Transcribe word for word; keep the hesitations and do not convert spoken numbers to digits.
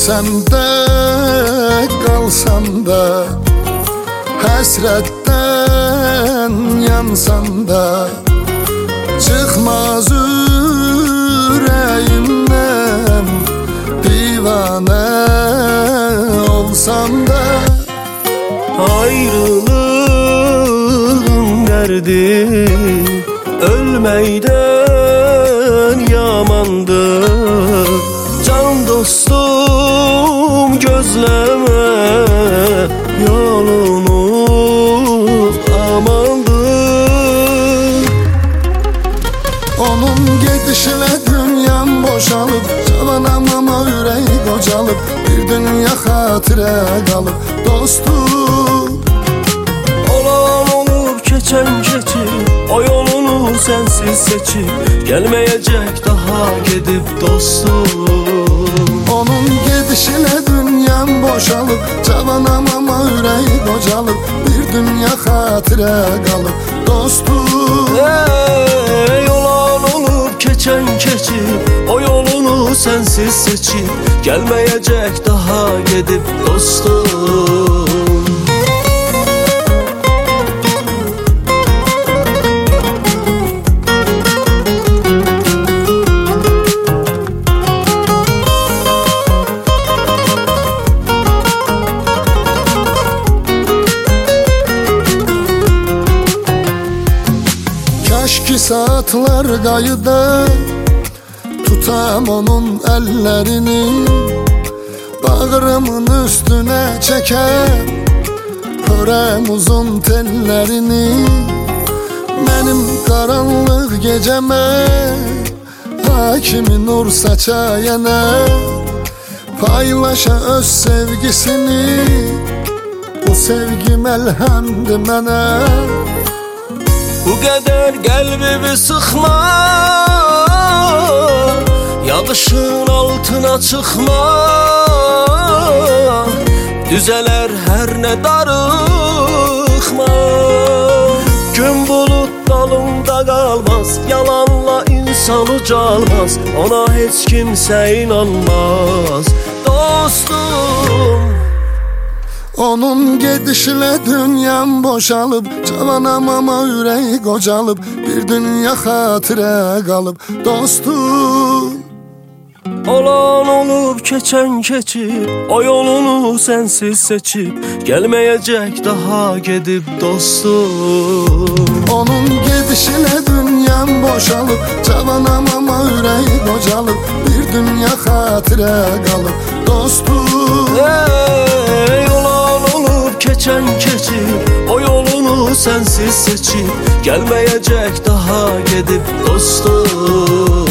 Ölsəm də, qalsam da, həsrətdən yansam da, çıxmaz ürəyimdən divanə olsam da. Ayrılığın dərdi ölməkdən yamandır. Can dostum gözləmə yolunu amandır. Onun gedişinə dünyam boşalıb, cavanam ama ürək qocalıb, bir dünya xatirə qalıb dostum. Olan olub keçən keçib, o yolunu sənsiz seçib, gəlməyəcək daha gedib dostum. Onun gedişinə dünyam boşalıb, cavanam ama ürək qocalıb, bir dünya xatirə qalıb dostum. Ey olan olub keçən keçib, o yolunu sənsiz seçib, gəlməyəcək daha gedib dostum. Kaşki saatlar qayıda, tutam onun əllərini, bağrımın üstünə çəkəm, hörəm uzun tellərini. Mənim qaranlıq gecəmə hakimi nur saçayana, paylaşa öz sevgisini, bu sevgi məlhəmdir mənə. Bu qədər qəlbimi sıxma, yağışın altına çıxma, düzələr hər nə darıxma. Gün bulut dalında qalmaz, yalanla insan ucalmaz, ona heç kimsə inanmaz dostum. Onun gedişinə dünyam boşalıb, cavanam ama ürək qocalıb, bir dünya xatirə qalıb dostum. Olan olub keçən keçib, o yolunu sənsiz seçib, gəlməyəcək daha gedib dostum. Onun gedişinə dünyam boşalıb, cavanam ama ürək qocalıb, bir dünya xatirə qalıb dostum. Ey olan olub keçən keçib, o yolunu sənsiz seçib, gəlməyəcək daha gedib dostum.